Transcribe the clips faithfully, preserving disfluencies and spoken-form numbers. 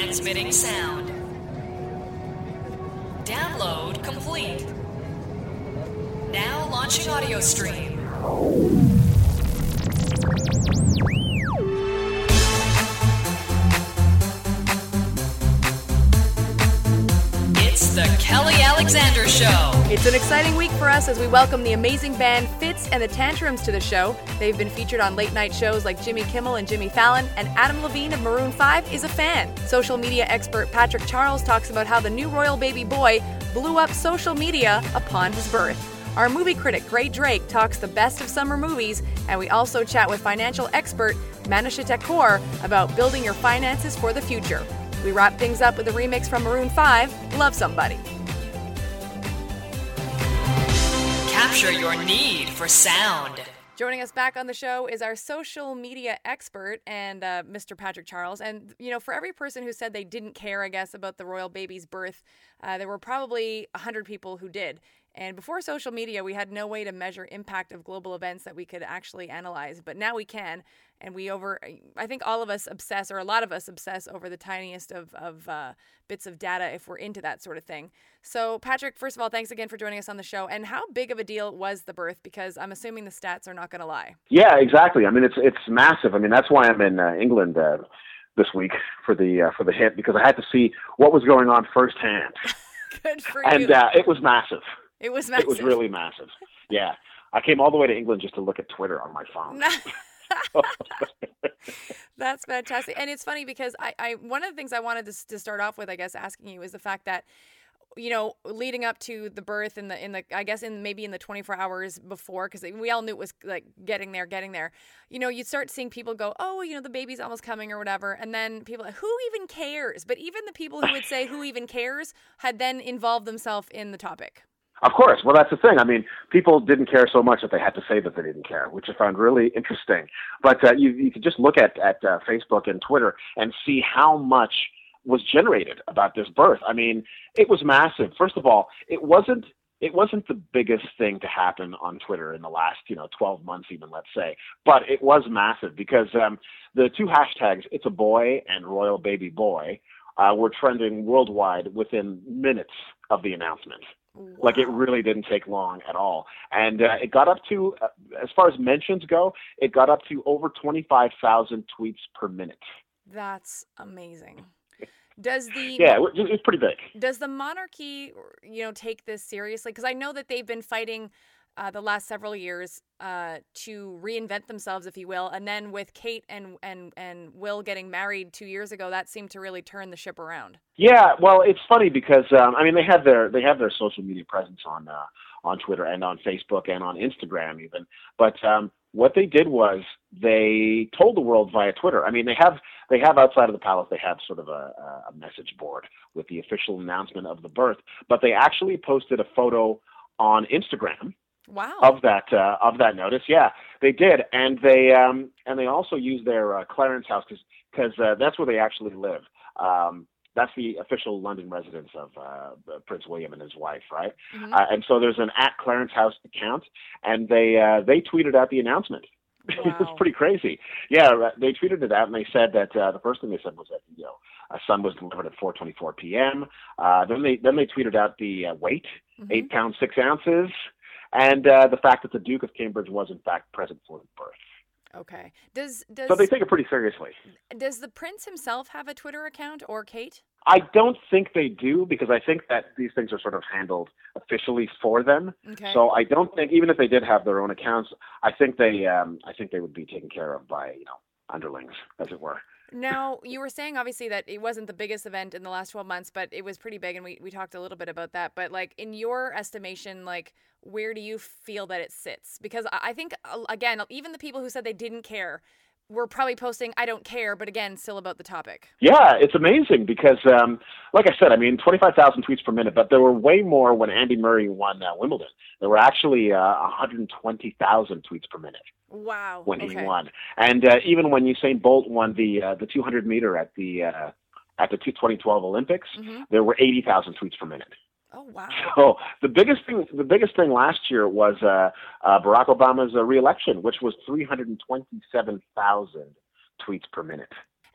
Transmitting sound. Download complete. Now launching audio stream. It's the Kelly Alexander Show. It's an exciting week for us as we welcome the amazing band Fitz and the Tantrums to the show. They've been featured on late night shows like Jimmy Kimmel and Jimmy Fallon, and Adam Levine of Maroon five is a fan. Social media expert Patrick Charles talks about how the new royal baby boy blew up social media upon his birth. Our movie critic Gray Drake talks the best of summer movies, and we also chat with financial expert Manisha Thakor about building your finances for the future. We wrap things up with a remix from Maroon five, Love Somebody. Capture your need for sound. Joining us back on the show is our social media expert and uh, Mister Patrick Charles. And, you know, for every person who said they didn't care, I guess, about the royal baby's birth, uh, there were probably one hundred people who did. And before social media, we had no way to measure impact of global events that we could actually analyze. But now we can. And we over, I think all of us obsess, or a lot of us obsess over the tiniest of, of uh, bits of data if we're into that sort of thing. So, Patrick, first of all, thanks again for joining us on the show. And how big of a deal was the birth? Because I'm assuming the stats are not going to lie. Yeah, exactly. I mean, it's it's massive. I mean, that's why I'm in uh, England uh, this week for the uh, for the hit, because I had to see what was going on firsthand. Good for and, you. And uh, it was massive. It was massive. It was really massive. Yeah. I came all the way to England just to look at Twitter on my phone. That's fantastic. And it's funny because I, I one of the things I wanted to, to start off with, I guess, asking you is the fact that, you know, leading up to the birth in the, in the, I guess in maybe in the twenty-four hours before, because we all knew it was like getting there, getting there, you know, you start seeing people go, oh, you know, the baby's almost coming or whatever. And then people like, who even cares? But even the people who would say who even cares had then involved themselves in the topic. Of course. Well, that's the thing. I mean, people didn't care so much that they had to say that they didn't care, which I found really interesting. But uh, you, you could just look at, at uh, Facebook and Twitter and see how much was generated about this birth. I mean, it was massive. First of all, it wasn't it wasn't the biggest thing to happen on Twitter in the last, you know, twelve months even, let's say. But it was massive because um, the two hashtags, It's a Boy and Royal Baby Boy, uh, were trending worldwide within minutes of the announcement. Wow. Like, it really didn't take long at all. And uh, it got up to, uh, as far as mentions go, it got up to over twenty-five thousand tweets per minute. That's amazing. Does the yeah, it's pretty big. Does the monarchy, you know, take this seriously? Because I know that they've been fighting uh, the last several years uh, to reinvent themselves, if you will. And then with Kate and, and, and Will getting married two years ago, that seemed to really turn the ship around. Yeah, well, it's funny because um, I mean they have their they have their social media presence on uh, on Twitter and on Facebook and on Instagram even. But um, what they did was they told the world via Twitter. I mean, they have they have outside of the palace, they have sort of a, a message board with the official announcement of the birth. But they actually posted a photo on Instagram. Wow. Of that uh, of that notice, yeah, they did, and they um, and they also used their uh, Clarence house because because uh, that's where they actually live. Um, that's the official London residence of uh, Prince William and his wife, right? Mm-hmm. Uh, and so there's an at Clarence House account, and they uh, they tweeted out the announcement. Wow. It's pretty crazy. Yeah, they tweeted it out, and they said that uh, the first thing they said was that you know a son was delivered at four twenty-four p.m. Uh, then they then they tweeted out the uh, weight, mm-hmm. eight pounds six ounces. And uh, the fact that the Duke of Cambridge was, in fact, present for the birth. Okay. Does does So they take it pretty seriously. Does the prince himself have a Twitter account, or Kate? I don't think they do, because I think that these things are sort of handled officially for them. Okay. So I don't think, even if they did have their own accounts, I think they um, I think they would be taken care of by, you know, underlings, as it were. Now, you were saying, obviously, that it wasn't the biggest event in the last twelve months, but it was pretty big, and we, we talked a little bit about that. But, like, in your estimation, like, where do you feel that it sits? Because I think, again, even the people who said they didn't care were probably posting, I don't care, but, again, still about the topic. Yeah, it's amazing because, um, like I said, I mean, twenty-five thousand tweets per minute, but there were way more when Andy Murray won uh, Wimbledon. There were actually uh, one hundred twenty thousand tweets per minute. Wow. When okay. he won, and uh, even when Usain Bolt won the uh, the two hundred meter at the uh, at the twenty twelve Olympics, mm-hmm. there were eighty thousand tweets per minute. Oh wow! So the biggest thing, the biggest thing last year was uh, uh, Barack Obama's uh, re-election, which was three hundred twenty-seven thousand tweets per minute.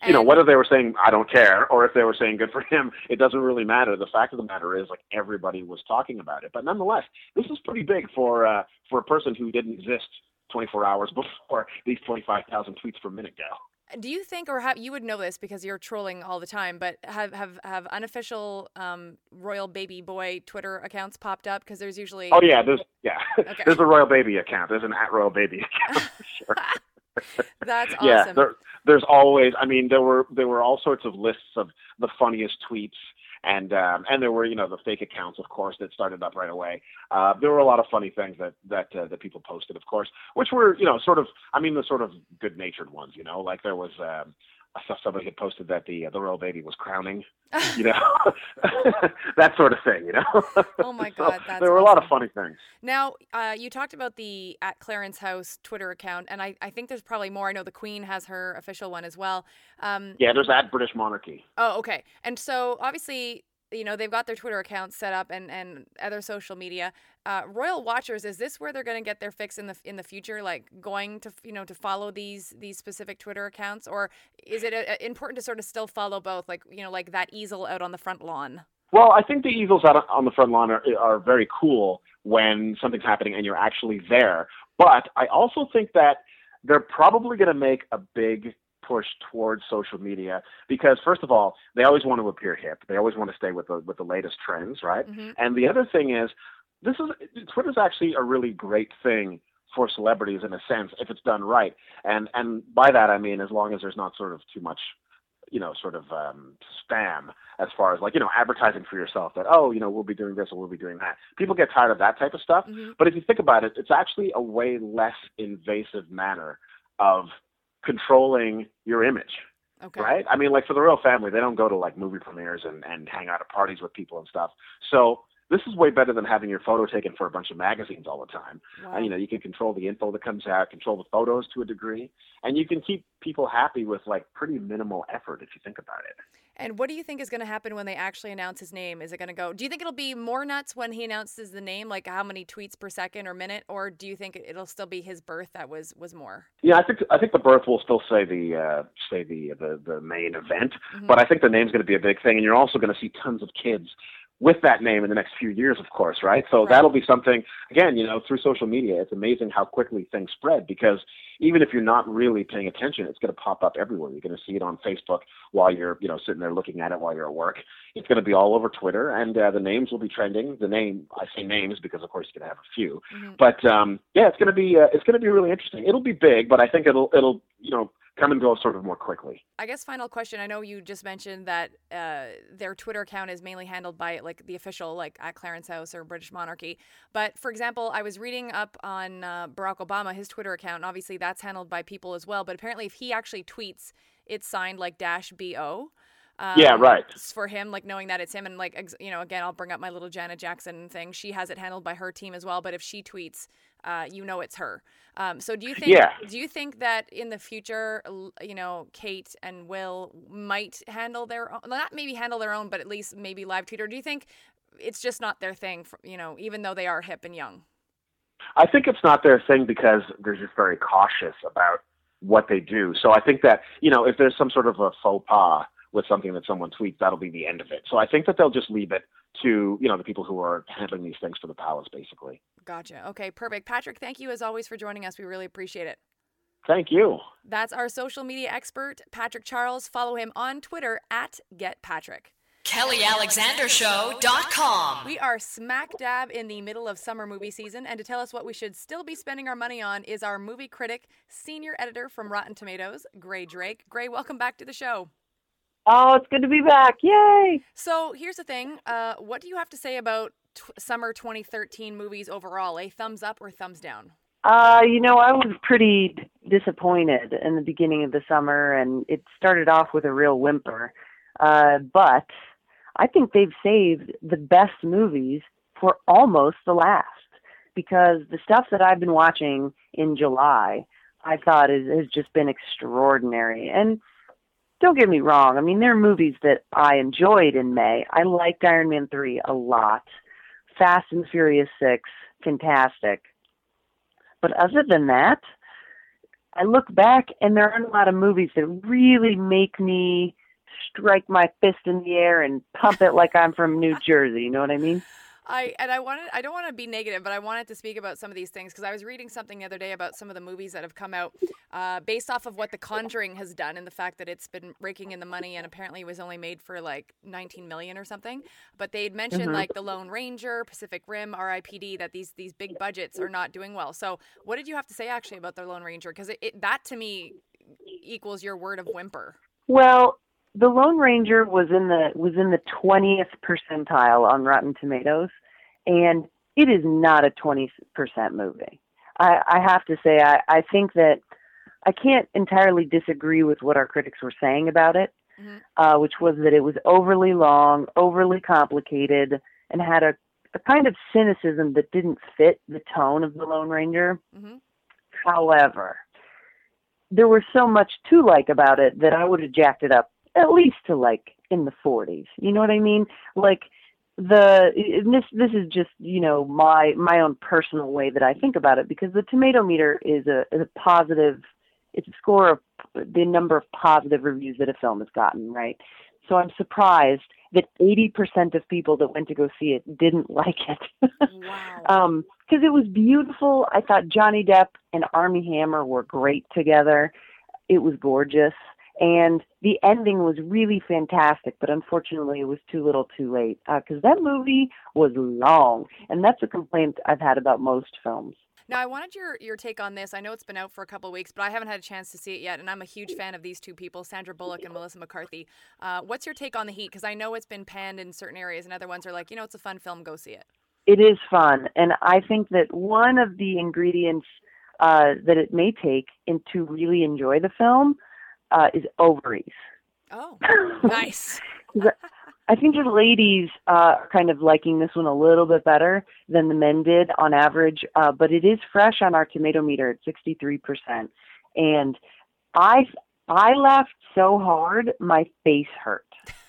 you know, whether they were saying, I don't care, or if they were saying good for him, it doesn't really matter. The fact of the matter is, like, everybody was talking about it. But nonetheless, this is pretty big for uh, for a person who didn't exist twenty-four hours before these twenty-five thousand tweets per minute go. Do you think, or have, you would know this because you're trolling all the time, but have have, have unofficial um, royal baby boy Twitter accounts popped up? Because there's usually... Oh, yeah, there's yeah, okay. There's a royal baby account. There's an at royal baby account, for sure. That's awesome. Yeah, there, there's always, I mean, there were there were all sorts of lists of the funniest tweets, and um, and there were, you know, the fake accounts, of course, that started up right away. Uh, there were a lot of funny things that that uh, that people posted, of course, which were, you know, sort of, I mean, the sort of good-natured ones, you know, like there was um, somebody had posted that the uh, the royal baby was crowning, you know, that sort of thing, you know. Oh my God, that's so there were awesome. a lot of funny things. Now, uh, you talked about the at Clarence House Twitter account, and I, I think there's probably more. I know the Queen has her official one as well. Um, yeah, there's at British Monarchy. Oh, okay. And so obviously, you know, they've got their Twitter accounts set up and, and other social media. Uh, Royal Watchers, is this where they're going to get their fix in the in the future? Like going to, you know, to follow these these specific Twitter accounts, or is it uh, important to sort of still follow both? Like, you know, like that easel out on the front lawn. Well, I think the easels out on the front lawn are, are very cool when something's happening and you're actually there. But I also think that they're probably going to make a big push towards social media because, first of all, they always want to appear hip. They always want to stay with the with the latest trends, right? Mm-hmm. And the other thing is, this is Twitter's actually a really great thing for celebrities in a sense if it's done right. And and by that I mean as long as there's not sort of too much, you know, sort of um, spam as far as like, you know, advertising for yourself that, oh, you know, we'll be doing this or we'll be doing that. People get tired of that type of stuff. Mm-hmm. But if you think about it, it's actually a way less invasive manner of controlling your image. Okay. Right? I mean, like for the royal family, they don't go to like movie premieres and, and hang out at parties with people and stuff. So this is way better than having your photo taken for a bunch of magazines all the time. Wow. Uh, you know, you can control the info that comes out, control the photos to a degree, and you can keep people happy with like pretty minimal effort if you think about it. And what do you think is going to happen when they actually announce his name? Is it going to go, do you think it'll be more nuts when he announces the name, like how many tweets per second or minute, or do you think it'll still be his birth that was, was more? Yeah, I think I think the birth will still say the uh, say the, the the main event, Mm-hmm. but I think the name's going to be a big thing, and you're also going to see tons of kids with that name in the next few years, of course, right? So Right. that'll be something, again, you know, through social media, it's amazing how quickly things spread because even if you're not really paying attention, it's going to pop up everywhere. You're going to see it on Facebook while you're, you know, sitting there looking at it while you're at work. It's going to be all over Twitter, and uh, the names will be trending. The name, I say names because, of course, you're going to have a few. Mm-hmm. But, um, yeah, it's going to be uh, it's going to be really interesting. It'll be big, but I think it'll, it'll you know, come and go sort of more quickly. I guess final question. I know you just mentioned that uh, their Twitter account is mainly handled by like the official, like at Clarence House or British Monarchy. But for example, I was reading up on uh, Barack Obama, his Twitter account, and obviously that's handled by people as well. But apparently if he actually tweets, it's signed like dash B O. Um, Yeah, right. For him, like knowing that it's him, and like ex- you know, again, I'll bring up my little Janet Jackson thing. She has it handled by her team as well. But if she tweets, uh, you know, it's her. Um, so do you think? Yeah. Do you think that in the future, l- you know, Kate and Will might handle their own, not maybe handle their own, but at least maybe live tweet? Or do you think it's just not their thing? For, you know, even though they are hip and young. I think it's not their thing because they're just very cautious about what they do. So I think that, you know, if there's some sort of a faux pas with something that someone tweets, that'll be the end of it. So I think that they'll just leave it to, you know, the people who are handling these things for the palace, basically. Gotcha. Okay, perfect. Patrick, thank you as always for joining us. We really appreciate it. Thank you. That's our social media expert, Patrick Charles. Follow him on Twitter at GetPatrick. Kelly Alexander Show dot com. We are smack dab in the middle of summer movie season, and to tell us what we should still be spending our money on is our movie critic, senior editor from Rotten Tomatoes, Gray Drake. Gray, welcome back to the show. Oh, it's good to be back. Yay! So here's the thing. Uh, what do you have to say about t- summer twenty thirteen movies overall? A thumbs up or thumbs down? Uh, you know, I was pretty disappointed in the beginning of the summer, and it started off with a real whimper. Uh, but I think they've saved the best movies for almost the last, because the stuff that I've been watching in July, I thought is, has just been extraordinary. And don't get me wrong, I mean, there are movies that I enjoyed in May. I liked Iron Man three a lot. Fast and Furious six, fantastic. But other than that, I look back and there aren't a lot of movies that really make me strike my fist in the air and pump it like I'm from New Jersey. You know what I mean? I and I wanted I don't want to be negative, but I wanted to speak about some of these things because I was reading something the other day about some of the movies that have come out uh, based off of what The Conjuring has done and the fact that it's been raking in the money and apparently it was only made for like nineteen million or something. But they had mentioned mm-hmm. like The Lone Ranger, Pacific Rim, R I P D, that these these big budgets are not doing well. So what did you have to say actually about The Lone Ranger? Because it, it that to me equals your word of whimper. Well, The Lone Ranger was in the was in the twentieth percentile on Rotten Tomatoes, and it is not a twenty percent movie. I, I have to say, I, I think that I can't entirely disagree with what our critics were saying about it, mm-hmm. uh, which was that it was overly long, overly complicated, and had a, a kind of cynicism that didn't fit the tone of The Lone Ranger. Mm-hmm. However, there was so much to like about it that I would have jacked it up at least to like in the forties. You know what I mean? Like the this this is just, you know, my my own personal way that I think about it, because the tomato meter is a is a positive, it's a score of the number of positive reviews that a film has gotten, right? So I'm surprised that eighty percent of people that went to go see it didn't like it. Wow. um, because it was beautiful. I thought Johnny Depp and Armie Hammer were great together. It was gorgeous. And the ending was really fantastic, but unfortunately it was too little too late, because uh, that movie was long, and that's a complaint I've had about most films. Now, I wanted your, your take on this. I know it's been out for a couple of weeks, but I haven't had a chance to see it yet, and I'm a huge fan of these two people, Sandra Bullock and Melissa McCarthy. Uh, what's your take on The Heat? Because I know it's been panned in certain areas, and other ones are like, you know, it's a fun film, go see it. It is fun, and I think that one of the ingredients uh, that it may take in to really enjoy the film Uh, is ovaries. Oh, nice. I think the ladies uh, are kind of liking this one a little bit better than the men did on average, uh, but it is fresh on our tomato meter at sixty-three percent. And I I laughed so hard, my face hurt.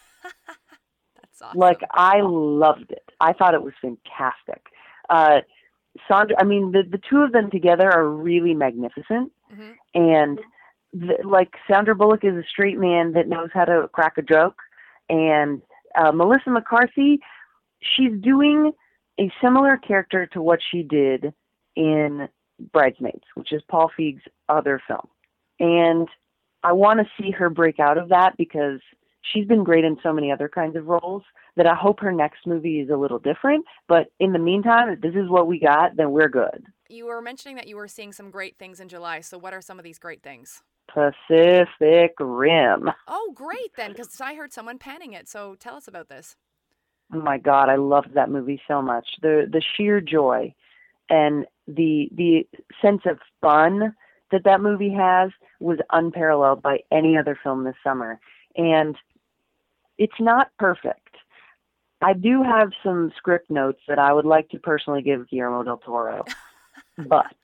That's awesome. Like, I loved it. I thought it was fantastic. Uh, Sandra, I mean, the, the two of them together are really magnificent. Mm-hmm. And The, like Sandra Bullock is a straight man that knows how to crack a joke, and uh, Melissa McCarthy, she's doing a similar character to what she did in Bridesmaids, which is Paul Feig's other film. And I want to see her break out of that, because she's been great in so many other kinds of roles that I hope her next movie is a little different. But in the meantime, if this is what we got, then we're good. You were mentioning that you were seeing some great things in July. So what are some of these great things? Pacific Rim. Oh, great then, because I heard someone panning it. So tell us about this. Oh my God, I loved that movie so much. The the sheer joy and the the sense of fun that that movie has was unparalleled by any other film this summer. And it's not perfect. I do have some script notes that I would like to personally give Guillermo del Toro. But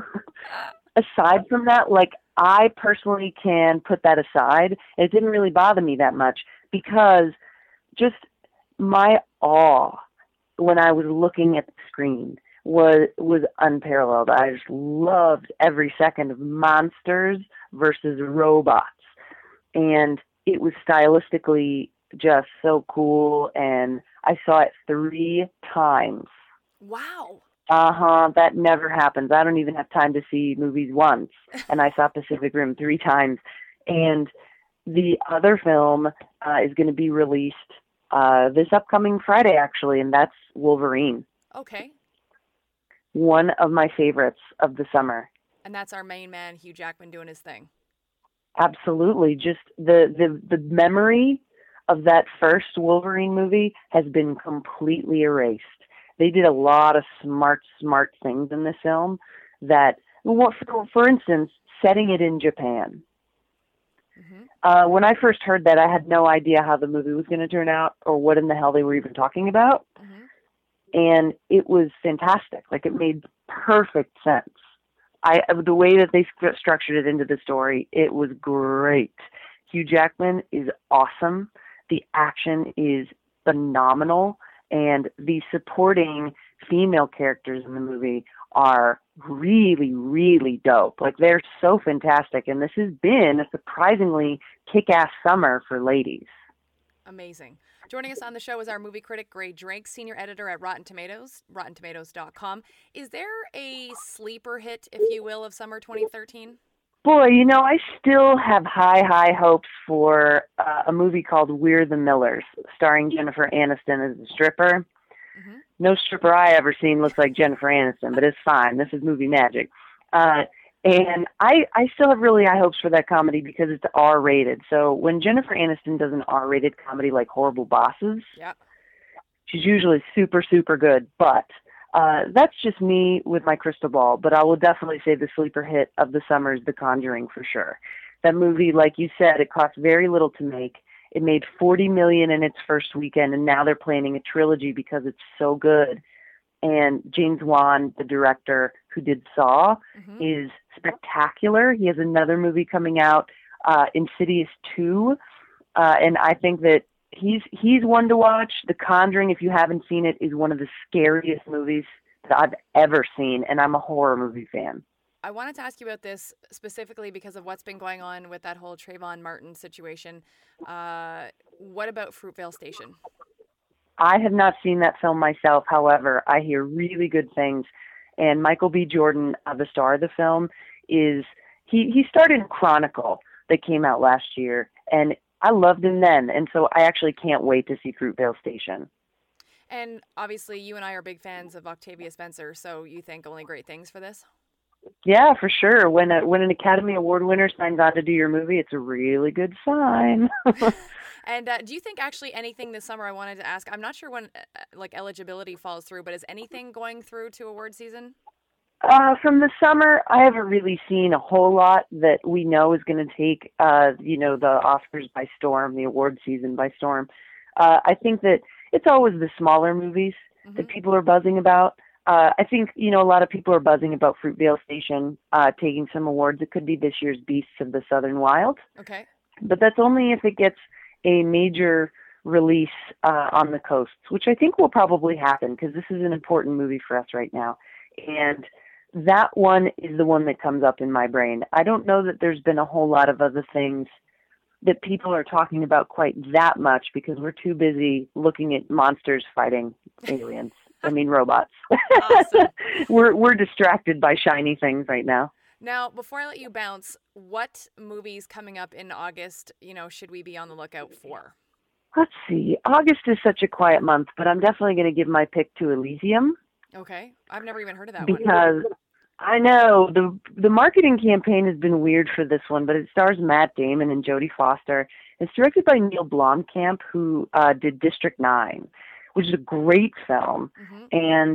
aside from that, like, I personally can put that aside. It didn't really bother me that much, because just my awe when I was looking at the screen was was unparalleled. I just loved every second of monsters versus robots. And it was stylistically just so cool, and I saw it three times. Wow. Uh-huh, that never happens. I don't even have time to see movies once, and I saw Pacific Rim three times. And the other film uh, is going to be released uh, this upcoming Friday, actually, and that's Wolverine. Okay. One of my favorites of the summer. And that's our main man, Hugh Jackman, doing his thing. Absolutely. Just the, the, the memory of that first Wolverine movie has been completely erased. They did a lot of smart, smart things in this film that, well, for, for instance, setting it in Japan. Mm-hmm. Uh, when I first heard that, I had no idea how the movie was going to turn out or what in the hell they were even talking about. Mm-hmm. And it was fantastic. Like, it made perfect sense. I the way that they st- structured it into the story, it was great. Hugh Jackman is awesome. The action is phenomenal. And the supporting female characters in the movie are really, really dope. Like, they're so fantastic. And this has been a surprisingly kick-ass summer for ladies. Amazing. Joining us on the show is our movie critic, Gray Drake, senior editor at Rotten Tomatoes, rotten tomatoes dot com. Is there a sleeper hit, if you will, of summer twenty thirteen? Boy, you know, I still have high, high hopes for uh, a movie called We're the Millers, starring Jennifer Aniston as a stripper. Mm-hmm. No stripper I ever seen looks like Jennifer Aniston, but it's fine. This is movie magic. Uh, and I, I still have really high hopes for that comedy because it's R-rated. So when Jennifer Aniston does an R-rated comedy like Horrible Bosses, yep. she's usually super, super good. But uh, that's just me with my crystal ball. But I will definitely say the sleeper hit of the summer is The Conjuring for sure. That movie, like you said, it cost very little to make. It made forty million dollars in its first weekend, and now they're planning a trilogy because it's so good. And James Wan, the director who did Saw, mm-hmm. is spectacular. He has another movie coming out, uh, Insidious two, uh, and I think that he's he's one to watch. The Conjuring, if you haven't seen it, is one of the scariest movies that I've ever seen, and I'm a horror movie fan. I wanted to ask you about this specifically because of what's been going on with that whole Trayvon Martin situation. Uh, what about Fruitvale Station? I have not seen that film myself. However, I hear really good things. And Michael B. Jordan, uh, the star of the film, is he, he started Chronicle that came out last year. And I loved him then. And so I actually can't wait to see Fruitvale Station. And obviously you and I are big fans of Octavia Spencer. So you think only great things for this? Yeah, for sure. When a, when an Academy Award winner signs on to do your movie, it's a really good sign. And uh, do you think actually anything this summer, I wanted to ask, I'm not sure when uh, like eligibility falls through, but is anything going through to award season? Uh, from the summer, I haven't really seen a whole lot that we know is going to take, uh, you know, the Oscars by storm, the award season by storm. Uh, I think that it's always the smaller movies mm-hmm. that people are buzzing about. Uh, I think, you know, a lot of people are buzzing about Fruitvale Station uh, taking some awards. It could be this year's Beasts of the Southern Wild. Okay. But that's only if it gets a major release uh, on the coasts, which I think will probably happen because this is an important movie for us right now. And that one is the one that comes up in my brain. I don't know that there's been a whole lot of other things that people are talking about quite that much because we're too busy looking at monsters fighting aliens. I mean, robots. Awesome. we're we're distracted by shiny things right now. Now, before I let you bounce, what movies coming up in August, you know, should we be on the lookout for? Let's see. August is such a quiet month, but I'm definitely going to give my pick to Elysium. Okay. I've never even heard of that because one. Because I know the the marketing campaign has been weird for this one, but it stars Matt Damon and Jodie Foster. It's directed by Neil Blomkamp, who uh, did District nine, which is a great film. Mm-hmm. And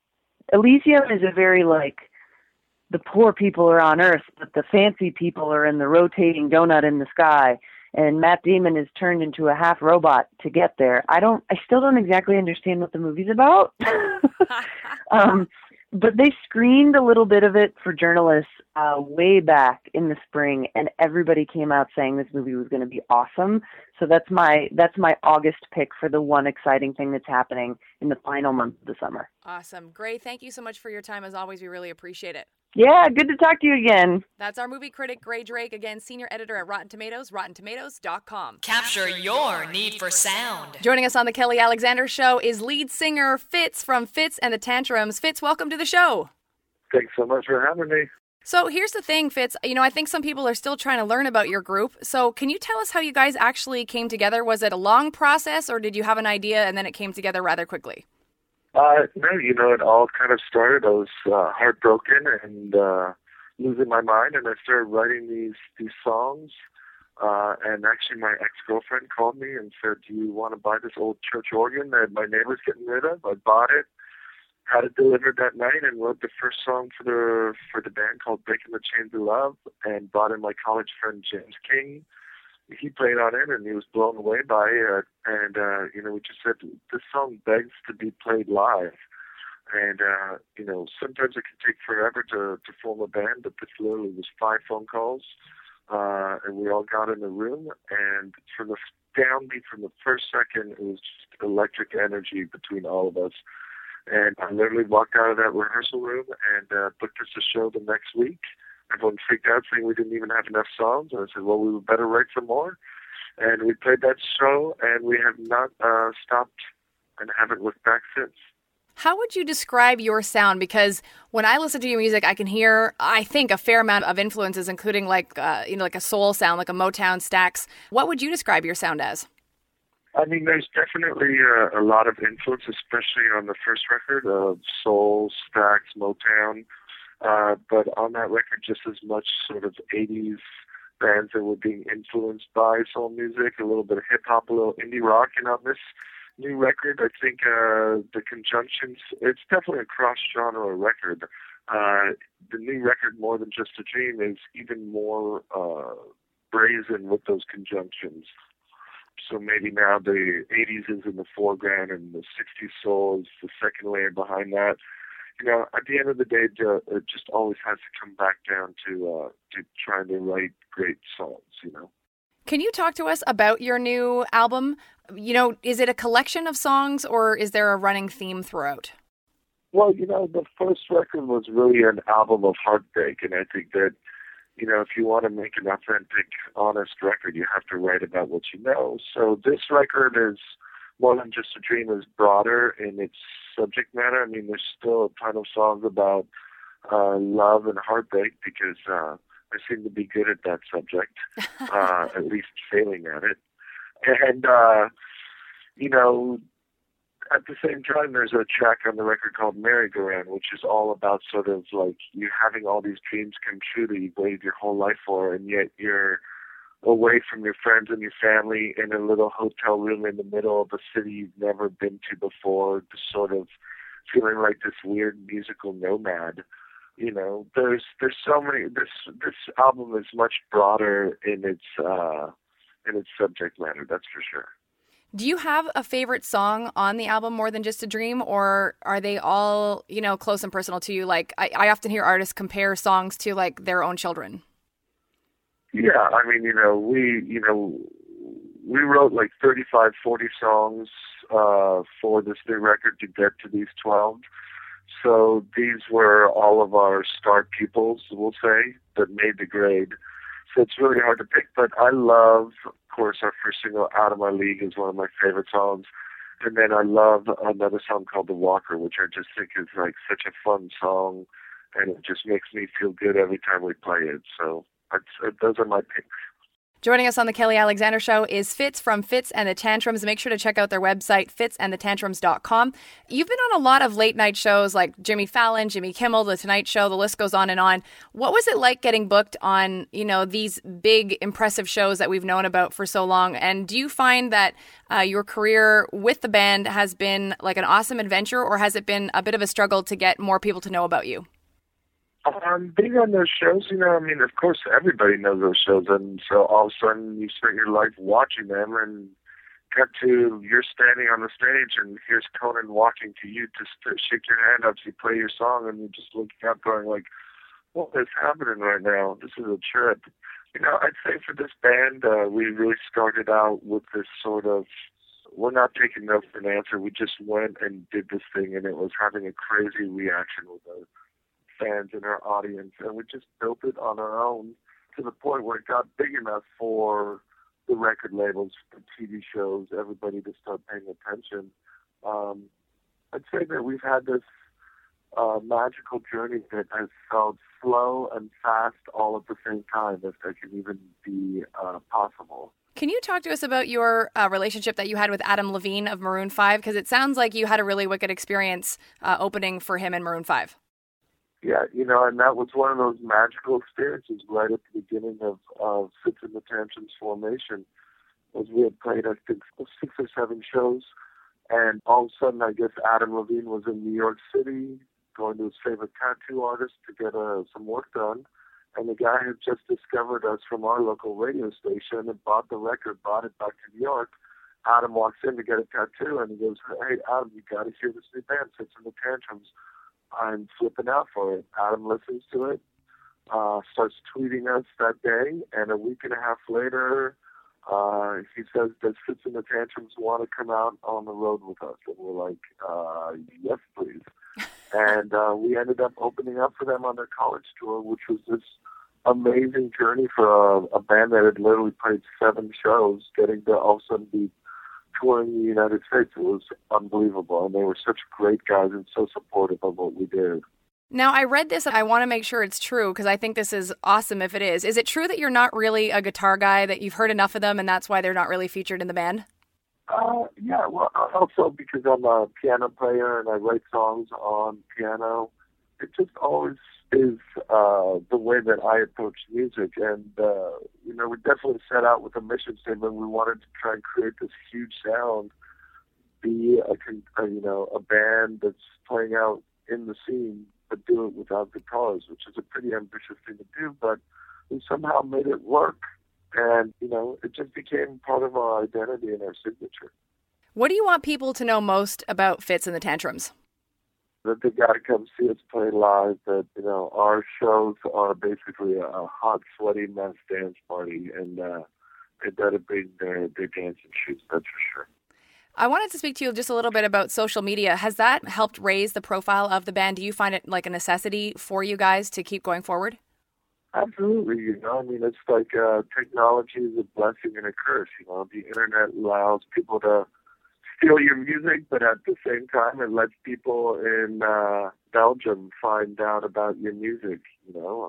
Elysium is a very, like, the poor people are on Earth, but the fancy people are in the rotating donut in the sky. And Matt Damon is turned into a half robot to get there. I don't, I still don't exactly understand what the movie's about. um, but they screened a little bit of it for journalists uh, way back in the spring, and everybody came out saying this movie was going to be awesome. So that's my that's my August pick for the one exciting thing that's happening in the final month of the summer. Awesome. Gray, thank you so much for your time. As always, we really appreciate it. Yeah, good to talk to you again. That's our movie critic, Gray Drake, again, senior editor at Rotten Tomatoes, rotten tomatoes dot com. Capture your need for sound. Joining us on the Kelly Alexander Show is lead singer Fitz from Fitz and the Tantrums. Fitz, welcome to the show. Thanks so much for having me. So here's the thing, Fitz. You know, I think some people are still trying to learn about your group. So can you tell us how you guys actually came together? Was it a long process, or did you have an idea and then it came together rather quickly? Uh, no, you know, it all kind of started. I was uh, heartbroken and uh, losing my mind, and I started writing these these songs. Uh, and actually, my ex-girlfriend called me and said, "Do you want to buy this old church organ that my neighbor's getting rid of?" I bought it, had it delivered that night, and wrote the first song for the for the band called "Breaking the Chains of Love," and brought in my college friend James King. He played on it, and he was blown away by it. And, uh, you know, we just said, this song begs to be played live. And, uh, you know, sometimes it can take forever to, to form a band, but this literally was five phone calls. Uh, and we all got in the room. And from the downbeat, from the first second, it was just electric energy between all of us. And I literally walked out of that rehearsal room and uh, booked us a show the next week. Everyone freaked out saying we didn't even have enough songs. And I said, well, we would better write some more. And we played that show, and we have not uh, stopped and haven't looked back since. How would you describe your sound? Because when I listen to your music, I can hear, I think, a fair amount of influences, including like, uh, you know, like a soul sound, like a Motown, Stax. What would you describe your sound as? I mean, there's definitely uh, a lot of influence, especially on the first record of soul, Stax, Motown. Uh, but on that record, just as much sort of eighties bands that were being influenced by soul music, a little bit of hip hop, a little indie rock. And on this new record, I think uh, the conjunctions, it's definitely a cross-genre record. Uh, the new record, More Than Just a Dream, is even more uh, brazen with those conjunctions. So maybe now the eighties is in the foreground and the sixties soul is the second layer behind that. You know, at the end of the day, it just always has to come back down to uh, to trying to write great songs, you know. Can you talk to us about your new album? You know, is it a collection of songs or is there a running theme throughout? Well, you know, the first record was really an album of heartbreak, and I think that, you know, if you want to make an authentic, honest record, you have to write about what you know. So this record is More Than Just a Dream, is broader in its subject matter. I mean, there's still a ton of songs about uh, love and heartbreak because uh, I seem to be good at that subject, uh, at least failing at it. And, uh, you know, at the same time, there's a track on the record called Merry-Go-Round, which is all about sort of like you having all these dreams come true that you've waited your whole life for, and yet you're away from your friends and your family in a little hotel room in the middle of a city you've never been to before, just sort of feeling like this weird musical nomad. You know, there's there's so many. This this album is much broader in its uh, in its subject matter. That's for sure. Do you have a favorite song on the album, More Than Just a Dream, or are they all, you know, close and personal to you? Like, I, I often hear artists compare songs to, like, their own children. Yeah, I mean, you know, we, you know, we wrote like thirty-five, forty songs uh, for this new record to get to these twelve. So these were all of our star pupils, we'll say, that made the grade. So it's really hard to pick, but I love, of course, our first single, Out of My League, is one of my favorite songs. And then I love another song called The Walker, which I just think is like such a fun song, and it just makes me feel good every time we play it. So it's, those are my picks. Joining us on the Kelly Alexander Show is Fitz from Fitz and the Tantrums. Make sure to check out their website, fitz and the tantrums dot com. You've been on a lot of late night shows like Jimmy Fallon, Jimmy Kimmel, The Tonight Show, the list goes on and on. What was it like getting booked on, you know, these big, impressive shows that we've known about for so long? And do you find that uh, your career with the band has been like an awesome adventure, or has it been a bit of a struggle to get more people to know about you? Um, being on those shows, you know, I mean, of course, everybody knows those shows, and so all of a sudden you spend your life watching them, and cut to you're standing on the stage, and here's Conan walking to you to st- shake your hand up as you play your song, and you're just looking up going like, what is happening right now? This is a trip. You know, I'd say for this band, uh, we really started out with this sort of, we're not taking no for an answer. We just went and did this thing, and it was having a crazy reaction with us. Fans in our audience, and we just built it on our own to the point where it got big enough for the record labels, the T V shows, everybody to start paying attention. Um, I'd say that we've had this uh, magical journey that has felt slow and fast all at the same time, if that can even be uh, possible. Can you talk to us about your uh, relationship that you had with Adam Levine of Maroon five? Because it sounds like you had a really wicked experience uh, opening for him in Maroon five. Yeah, you know, and that was one of those magical experiences right at the beginning of, of Fitz and the Tantrums formation, was we had played, I think, six or seven shows, and all of a sudden, I guess Adam Levine was in New York City going to his favorite tattoo artist to get uh, some work done, and the guy had just discovered us from our local radio station and bought the record, brought it back to New York. Adam walks in to get a tattoo, and he goes, hey, Adam, you got to hear this new band, Fitz and the Tantrums. I'm flipping out for it. Adam listens to it, uh, starts tweeting us that day, and a week and a half later, uh, he says, does Fitz and the Tantrums want to come out on the road with us? And we're like, uh, yes, please. And uh, we ended up opening up for them on their college tour, which was this amazing journey for a, a band that had literally played seven shows, getting to all of a sudden be touring the United States. It was unbelievable. And they were such great guys and so supportive of what we did. Now, I read this, and I want to make sure it's true, because I think this is awesome if it is. Is it true that you're not really a guitar guy, that you've heard enough of them, and that's why they're not really featured in the band? Uh, yeah, well, also because I'm a piano player and I write songs on piano. It just always is uh, the way that I approach music. And, uh, you know, we definitely set out with a mission statement. We wanted to try and create this huge sound, be a, a you know, a band that's playing out in the scene, but do it without guitars, which is a pretty ambitious thing to do, but we somehow made it work. And, you know, it just became part of our identity and our signature. What do you want people to know most about Fitz and the Tantrums? That they got to come see us play live, that, you know, our shows are basically a, a hot, sweaty mess dance party, and uh, they better bring their, their dancing shoes, that's for sure. I wanted to speak to you just a little bit about social media. Has that helped raise the profile of the band? Do you find it like a necessity for you guys to keep going forward? Absolutely. You know, I mean, it's like uh, technology is a blessing and a curse. You know, the internet allows people to steal your music, but at the same time, it lets people in uh, Belgium find out about your music. You know,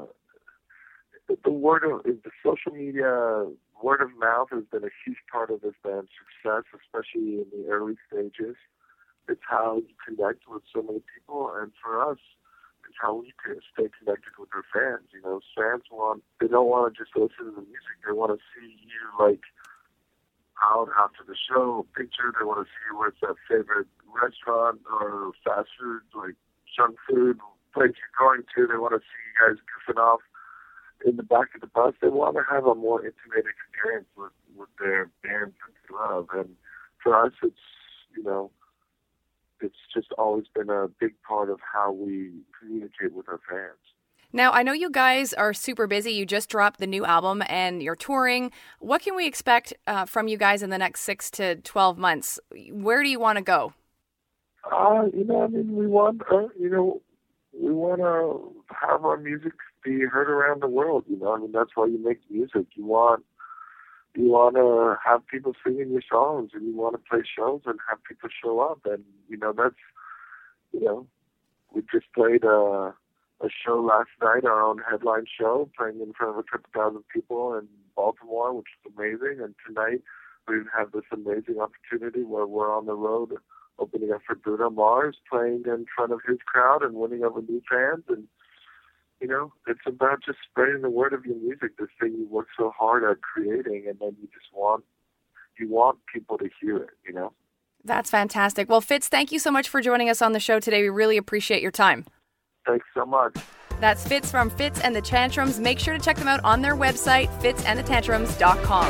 uh, the word of the social media. Word of mouth has been a huge part of this band's success, especially in the early stages. It's how you connect with so many people, and for us, it's how we can stay connected with our fans. You know, fans want, they don't want to just listen to the music. They want to see you, like, out after the show, picture. They want to see where's their favorite restaurant or fast food, like junk food place you're going to. They want to see you guys goofing off in the back of the bus. They want to have a more intimate experience with, with their bands that they love. And for us, it's, you know, it's just always been a big part of how we communicate with our fans. Now, I know you guys are super busy. You just dropped the new album and you're touring. What can we expect uh, from you guys in the next six to twelve months? Where do you want to go? Uh, you know, I mean, we want, uh, you know, we want to have our music be heard around the world. You know, I mean, that's why you make music. You want, you want to have people singing your songs, and you want to play shows and have people show up. And you know, that's, you know, we just played a, a show last night, our own headline show, playing in front of a couple thousand people in Baltimore, which is amazing. And tonight we have this amazing opportunity where we're on the road, opening up for Bruno Mars, playing in front of his crowd and winning over new fans. And you know, it's about just spreading the word of your music, this thing you work so hard at creating, and then you just want, you want people to hear it, you know? That's fantastic. Well, Fitz, thank you so much for joining us on the show today. We really appreciate your time. Thanks so much. That's Fitz from Fitz and the Tantrums. Make sure to check them out on their website, fitz and the tantrums dot com.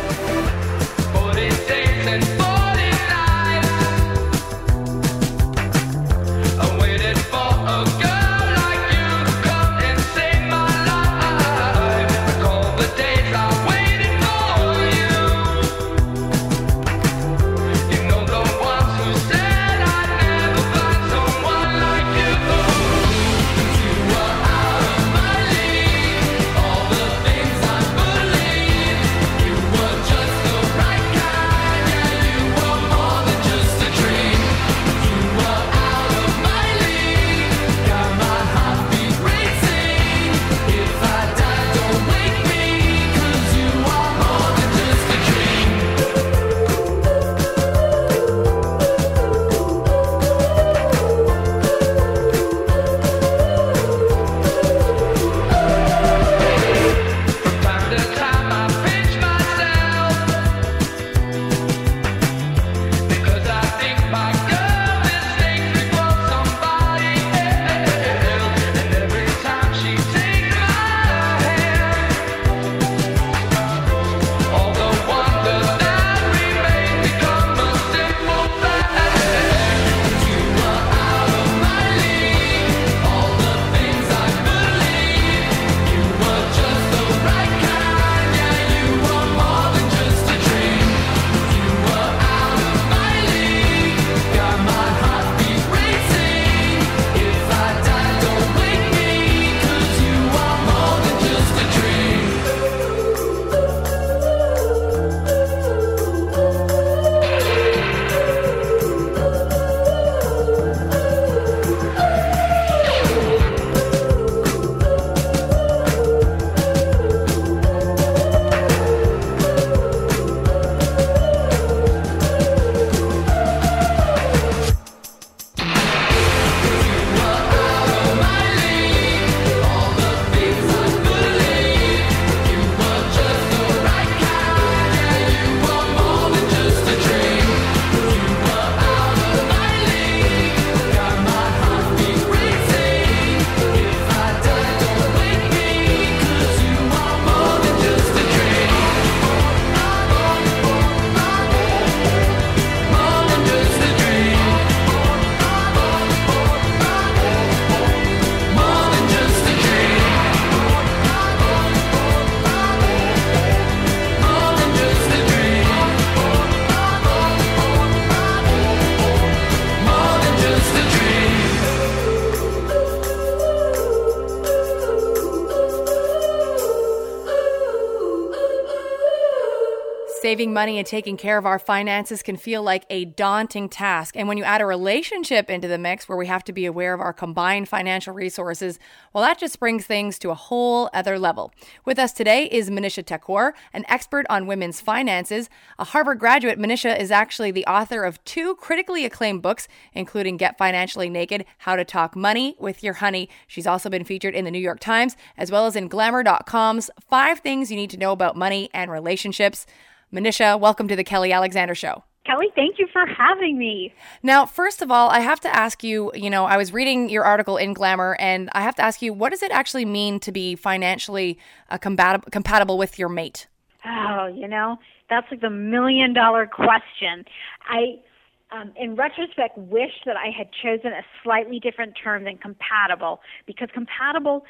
Saving money and taking care of our finances can feel like a daunting task. And when you add a relationship into the mix where we have to be aware of our combined financial resources, well, that just brings things to a whole other level. With us today is Manisha Thakor, an expert on women's finances. A Harvard graduate, Manisha is actually the author of two critically acclaimed books, including Get Financially Naked, How to Talk Money with Your Honey. She's also been featured in the New York Times, as well as in Glamour dot com's Five Things You Need to Know About Money and Relationships. Manisha, welcome to the Kelly Alexander Show. Kelly, thank you for having me. Now, first of all, I have to ask you, you know, I was reading your article in Glamour, and I have to ask you, what does it actually mean to be financially uh, compatible, compatible with your mate? Oh, you know, that's like the million dollar question. I, um, in retrospect, wish that I had chosen a slightly different term than compatible, because compatible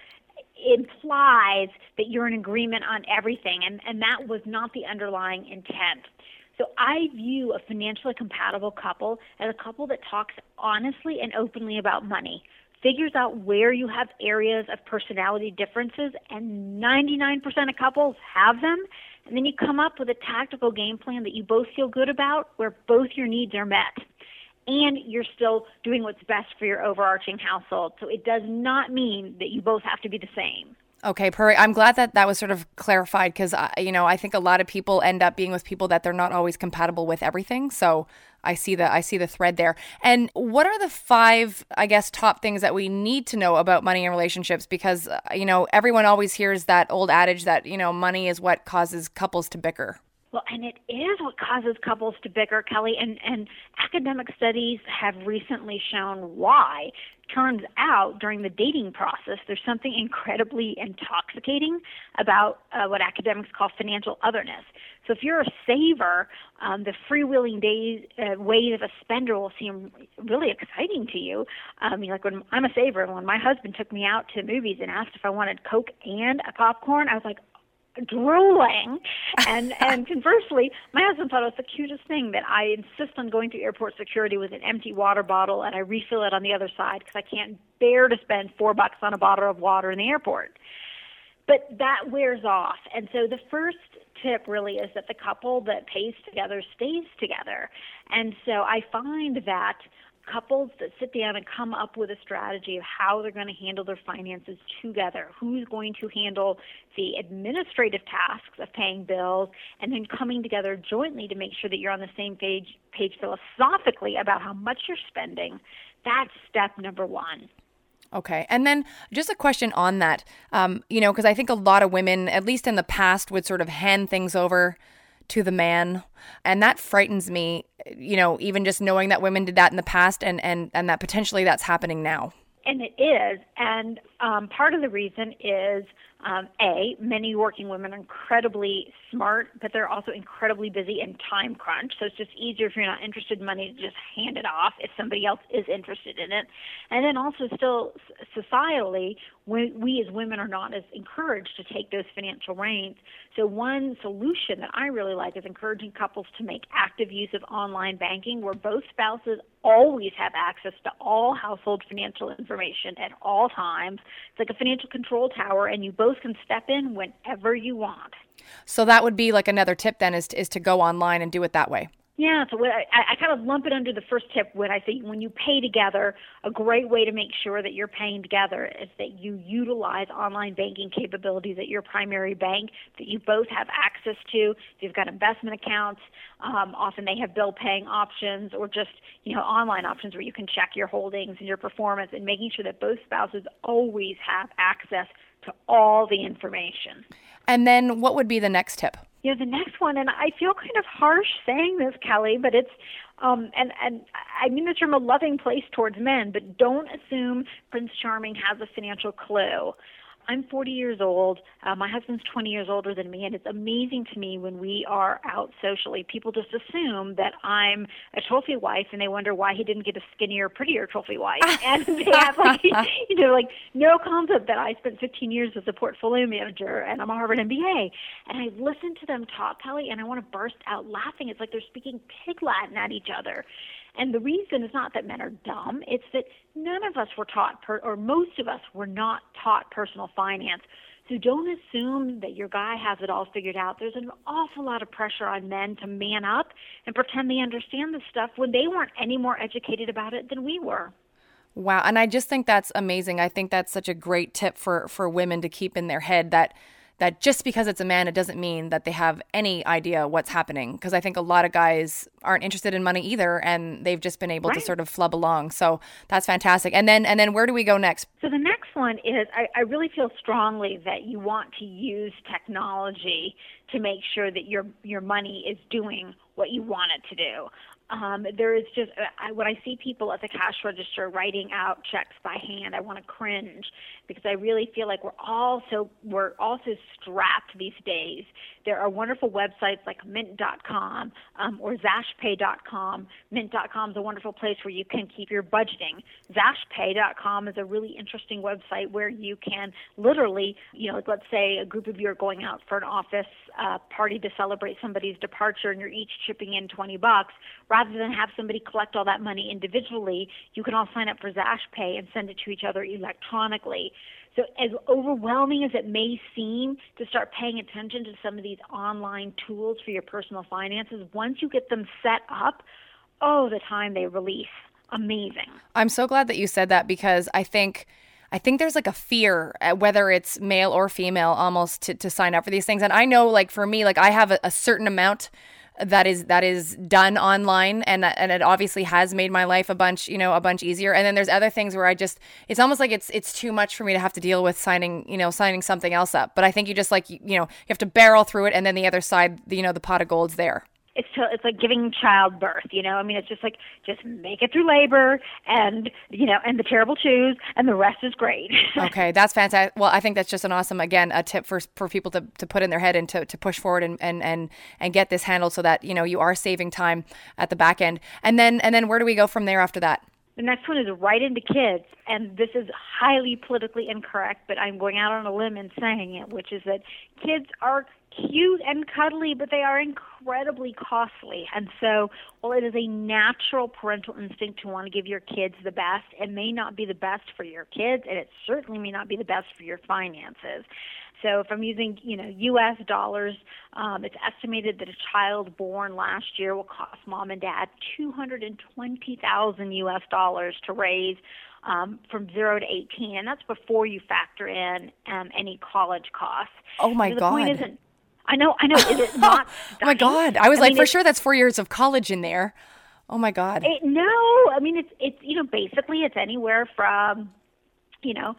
implies that you're in agreement on everything, and, and that was not the underlying intent. So I view a financially compatible couple as a couple that talks honestly and openly about money, figures out where you have areas of personality differences, and ninety-nine percent of couples have them, and then you come up with a tactical game plan that you both feel good about, where both your needs are met. And you're still doing what's best for your overarching household. So it does not mean that you both have to be the same. Okay, Puri, I'm glad that that was sort of clarified because, uh, you know, I think a lot of people end up being with people that they're not always compatible with everything. So I see the I see the thread there. And what are the five, I guess, top things that we need to know about money and relationships? Because, uh, you know, everyone always hears that old adage that, you know, money is what causes couples to bicker. Well, and it is what causes couples to bicker, Kelly, and, and academic studies have recently shown why. Turns out during the dating process, there's something incredibly intoxicating about uh, what academics call financial otherness. So if you're a saver, um, the freewheeling days, uh, ways of a spender will seem really exciting to you. Um, you're like, when I'm a saver, when my husband took me out to movies and asked if I wanted Coke and a popcorn, I was like, drooling. And and conversely, my husband thought it was the cutest thing that I insist on going through airport security with an empty water bottle and I refill it on the other side because I can't bear to spend four bucks on a bottle of water in the airport. But that wears off. And so the first tip really is that the couple that pays together stays together. And so I find that couples that sit down and come up with a strategy of how they're going to handle their finances together, who's going to handle the administrative tasks of paying bills, and then coming together jointly to make sure that you're on the same page, page philosophically about how much you're spending, that's step number one. Okay. And then just a question on that, um, you know, because I think a lot of women, at least in the past, would sort of hand things over to the man. And that frightens me, you know, even just knowing that women did that in the past and, and, and that potentially that's happening now. And it is. And um, part of the reason is, um, A, many working women are incredibly smart, but they're also incredibly busy and time crunch. So it's just easier if you're not interested in money to just hand it off if somebody else is interested in it. And then also still societally, we, we as women are not as encouraged to take those financial reins. So one solution that I really like is encouraging couples to make active use of online banking where both spouses always have access to all household financial information at all times. It's like a financial control tower, and you both can step in whenever you want. So that would be like another tip then is to, is to go online and do it that way. Yeah, so I, I kind of lump it under the first tip when I say when you pay together, a great way to make sure that you're paying together is that you utilize online banking capabilities at your primary bank that you both have access to. If you've got investment accounts, um, often they have bill paying options or just, you know, online options where you can check your holdings and your performance, and making sure that both spouses always have access to all the information. And then what would be the next tip? Yeah, the next one, and I feel kind of harsh saying this, Kelly, but it's, um, and, and I mean this from a loving place towards men, but don't assume Prince Charming has a financial clue. I'm forty years old. Uh, my husband's twenty years older than me, and it's amazing to me when we are out socially. People just assume that I'm a trophy wife, and they wonder why he didn't get a skinnier, prettier trophy wife. And they have, like, you know, like no concept that I spent fifteen years as a portfolio manager, and I'm a Harvard M B A. And I listen to them talk, Kelly, and I want to burst out laughing. It's like they're speaking pig Latin at each other. And the reason is not that men are dumb. It's that none of us were taught, per, or most of us were not taught personal finance. So So don't assume that your guy has it all figured out. There's an awful lot of pressure on men to man up and pretend they understand this stuff when they weren't any more educated about it than we were. Wow. And I just think that's amazing. I think that's such a great tip for, for women to keep in their head, that that just because it's a man, it doesn't mean that they have any idea what's happening. Because I think a lot of guys aren't interested in money either, and they've just been able right. to sort of flub along. So that's fantastic. And then and then where do we go next? So the next one is, I, I really feel strongly that you want to use technology to make sure that your your money is doing what you want it to do. Um, there is just, I, when I see people at the cash register writing out checks by hand, I want to cringe, because I really feel like we're all so, we're all so strapped these days. There are wonderful websites like mint dot com um, or zashpay dot com. mint dot com is a wonderful place where you can keep your budgeting. zashpay dot com is a really interesting website where you can literally, you know, like let's say a group of you are going out for an office uh, party to celebrate somebody's departure, and you're each chipping in twenty bucks. Rather than have somebody collect all that money individually, you can all sign up for ZashPay and send it to each other electronically. So as overwhelming as it may seem to start paying attention to some of these online tools for your personal finances, once you get them set up, oh, the time they release. Amazing. I'm so glad that you said that, because I think I think there's like a fear, whether it's male or female, almost to, to sign up for these things. And I know, like for me, like I have a, a certain amount that is that is done online, and and it obviously has made my life a bunch, you know, a bunch easier. And then there's other things where I just, it's almost like it's it's too much for me to have to deal with signing, you know, signing something else up. But I think you just like, you, you know, you have to barrel through it, and then the other side, you know, the pot of gold's there. It's to, it's like giving childbirth, you know. I mean, it's just like, just make it through labor, and you know, and the terrible twos, and the rest is great. Okay, that's fantastic. Well, I think that's just an awesome, again, a tip for for people to, to put in their head and to, to push forward and, and, and, and get this handled, so that, you know, you are saving time at the back end. And then and then where do we go from there after that? The next one is right into kids, and this is highly politically incorrect, but I'm going out on a limb and saying it, which is that kids are cute and cuddly, but they are incredibly costly. And so, while it is a natural parental instinct to want to give your kids the best, it may not be the best for your kids, and it certainly may not be the best for your finances. So if I'm using, you know, U S dollars, um, it's estimated that a child born last year will cost mom and dad two hundred twenty thousand U S dollars to raise um, from zero to eighteen, and that's before you factor in um, any college costs. Oh my so the God! Point isn't, I know, I know. Is it not? Oh my God! I was I like, mean, for sure, that's four years of college in there. Oh my God! It, no, I mean it's it's you know, basically it's anywhere from, you know,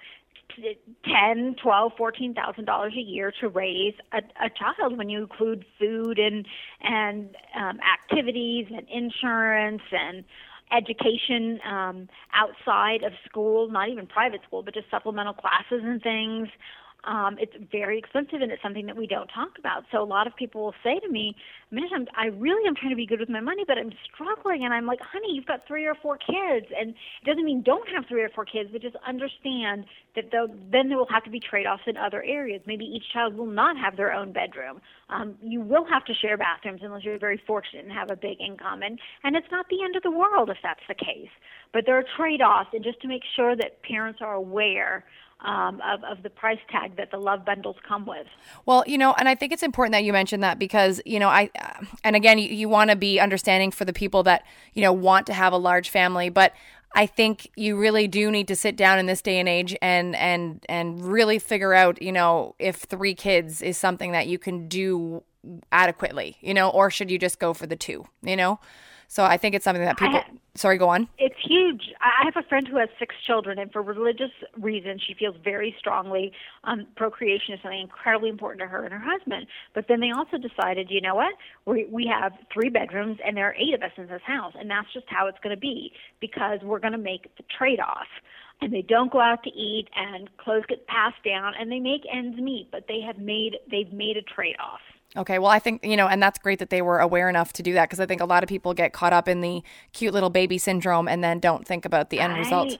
ten, twelve, fourteen thousand dollars a year to raise a, a child when you include food and and um, activities and insurance and education um, outside of school, not even private school, but just supplemental classes and things. Um, it's very expensive, and it's something that we don't talk about. So a lot of people will say to me, Mish, I'm, I really am trying to be good with my money, but I'm struggling. And I'm like, honey, you've got three or four kids. And it doesn't mean don't have three or four kids, but just understand that then there will have to be trade-offs in other areas. Maybe each child will not have their own bedroom. Um, you will have to share bathrooms unless you're very fortunate and have a big income. And, and it's not the end of the world if that's the case. But there are trade-offs, and just to make sure that parents are aware Um, of, of the price tag that the love bundles come with. Well, you know, and I think it's important that you mentioned that, because, you know, I, uh, and again, you, you want to be understanding for the people that, you know, want to have a large family, but I think you really do need to sit down in this day and age and, and, and really figure out, you know, if three kids is something that you can do adequately, you know, or should you just go for the two, you know? So I think it's something that people, I, sorry, go on. It's huge. I have a friend who has six children, and for religious reasons, she feels very strongly um, procreation is something incredibly important to her and her husband. But then they also decided, you know what, we, we have three bedrooms, and there are eight of us in this house, and that's just how it's going to be, because we're going to make the trade-off. And they don't go out to eat, and clothes get passed down, and they make ends meet, but they have made, they've made a trade-off. Okay, well, I think, you know, and that's great that they were aware enough to do that, because I think a lot of people get caught up in the cute little baby syndrome and then don't think about the end right. result.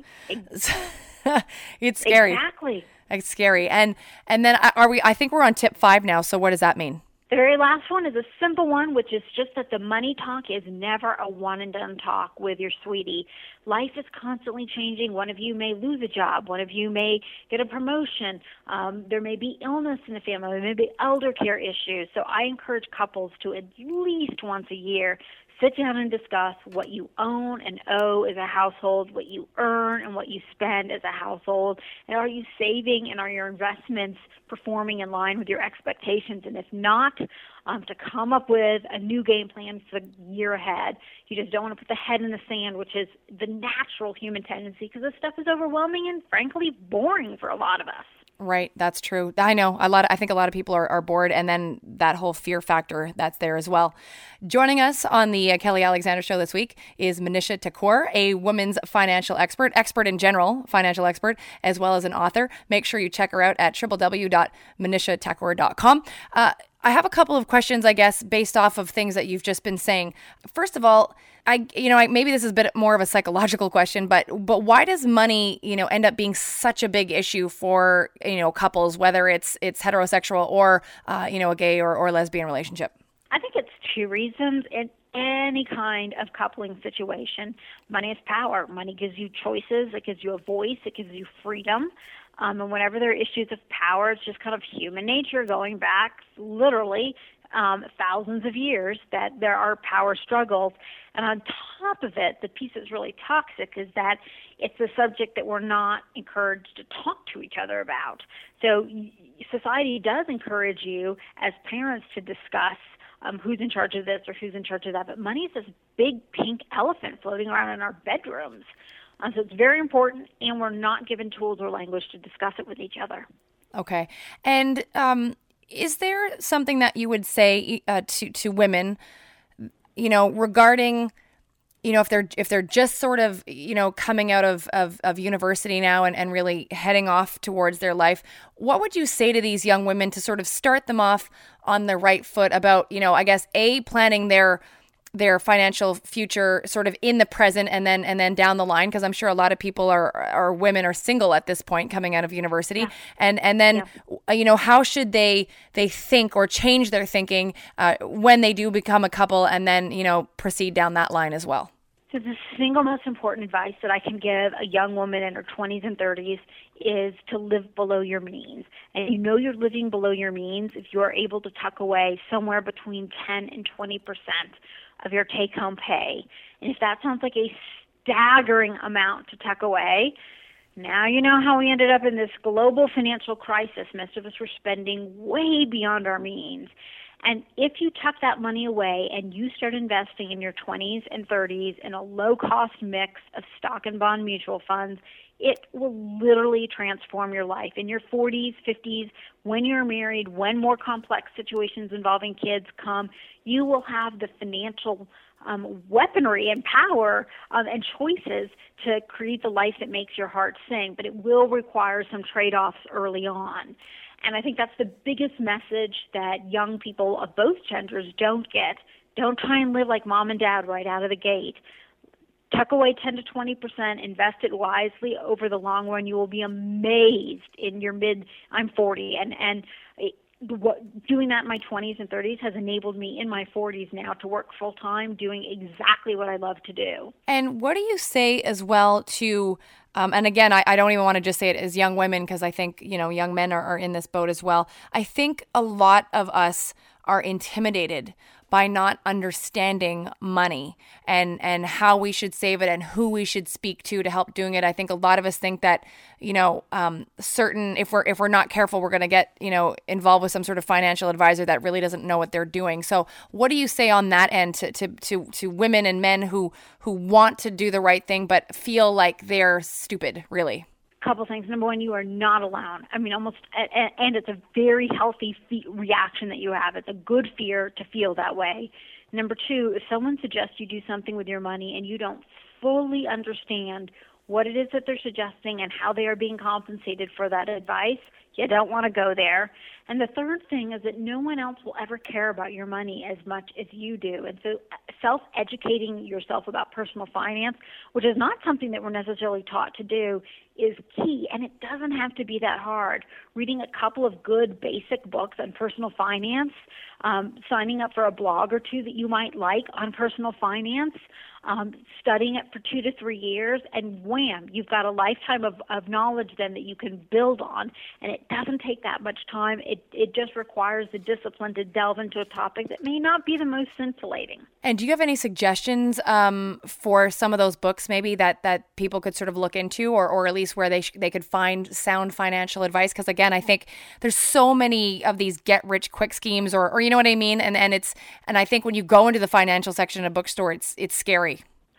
It's scary. Exactly. It's scary. And and then are we, I think we're on tip five now, so what does that mean? The very last one is a simple one, which is just that the money talk is never a one-and-done talk with your sweetie. Life is constantly changing. One of you may lose a job. One of you may get a promotion. Um, there may be illness in the family. There may be elder care issues. So I encourage couples to at least once a year sit down and discuss what you own and owe as a household, what you earn and what you spend as a household, and are you saving and are your investments performing in line with your expectations? And if not, um, to come up with a new game plan for the year ahead. You just don't want to put the head in the sand, which is the natural human tendency, because this stuff is overwhelming and frankly boring for a lot of us. Right. That's true. I know a lot. Of, I think a lot of people are, are bored. And then that whole fear factor that's there as well. Joining us on the uh, Kelly Alexander Show this week is Manisha Thakur, a women's financial expert, expert in general, financial expert, as well as an author. Make sure you check her out at w w w dot manisha thakur dot com. Uh, I have a couple of questions, I guess, based off of things that you've just been saying. First of all, I, you know, I, maybe this is a bit more of a psychological question, but but why does money, you know, end up being such a big issue for, you know, couples, whether it's it's heterosexual or, uh, you know, a gay or, or lesbian relationship? I think it's two reasons. In any kind of coupling situation, money is power. Money gives you choices. It gives you a voice. It gives you freedom. Um, and whenever there are issues of power, it's just kind of human nature going back literally um, thousands of years that there are power struggles. And on top of it, the piece that's really toxic is that it's a subject that we're not encouraged to talk to each other about. So society does encourage you as parents to discuss um, who's in charge of this or who's in charge of that. But money is this big pink elephant floating around in our bedrooms. Um, so it's very important, and we're not given tools or language to discuss it with each other. Okay. And um, is there something that you would say uh, to to women, you know, regarding, you know, if they're if they're just sort of, you know, coming out of, of, of university now and, and really heading off towards their life, what would you say to these young women to sort of start them off on the right foot about, you know, I guess, A, planning their their financial future sort of in the present and then and then down the line, because I'm sure a lot of people are are women are single at this point coming out of university, yeah. and and then yeah. you know, how should they they think or change their thinking uh, when they do become a couple and then, you know, proceed down that line as well? So the single most important advice that I can give a young woman in her twenties and thirties is to live below your means. And you know you're living below your means if you are able to tuck away somewhere between ten and twenty percent of your take-home pay. And if that sounds like a staggering amount to tuck away, now you know how we ended up in this global financial crisis. Most of us were spending way beyond our means. And if you tuck that money away and you start investing in your twenties and thirties in a low-cost mix of stock and bond mutual funds, it will literally transform your life. In your forties, fifties, when you're married, when more complex situations involving kids come, you will have the financial um, weaponry and power um, and choices to create the life that makes your heart sing. But it will require some trade-offs early on. And I think that's the biggest message that young people of both genders don't get. Don't try and live like mom and dad right out of the gate. Tuck away ten to twenty percent, invest it wisely over the long run. You will be amazed in your mid, I'm forty, and, and it, what, doing that in my twenties and thirties has enabled me in my forties now to work full time doing exactly what I love to do. And what do you say as well to, um, and again, I, I don't even want to just say it as young women, because I think, you know, young men are, are in this boat as well. I think a lot of us are intimidated by not understanding money and, and how we should save it and who we should speak to to help doing it. I think a lot of us think that, you know, um, certain, if we're, if we're not careful, we're going to get, you know, involved with some sort of financial advisor that really doesn't know what they're doing. So what do you say on that end to, to, to, to women and men who, who want to do the right thing, but feel like they're stupid, really? Couple things. Number one, you are not alone. I mean, almost, and it's a very healthy reaction that you have. It's a good fear to feel that way. Number two, if someone suggests you do something with your money and you don't fully understand what it is that they're suggesting and how they are being compensated for that advice, you don't want to go there. And the third thing is that no one else will ever care about your money as much as you do. And so self-educating yourself about personal finance, which is not something that we're necessarily taught to do, is key. And it doesn't have to be that hard. Reading a couple of good basic books on personal finance, um, signing up for a blog or two that you might like on personal finance, um, studying it for two to three years, and wham, you've got a lifetime of, of knowledge then that you can build on. And it doesn't take that much time. It, it just requires the discipline to delve into a topic that may not be the most scintillating. And do you have any suggestions um, for some of those books maybe that, that people could sort of look into, or, or at least where they sh- they could find sound financial advice? Because again, I think there's so many of these get rich quick schemes, or, or you know what I mean? And and it's and I think when you go into the financial section in a bookstore, it's it's scary.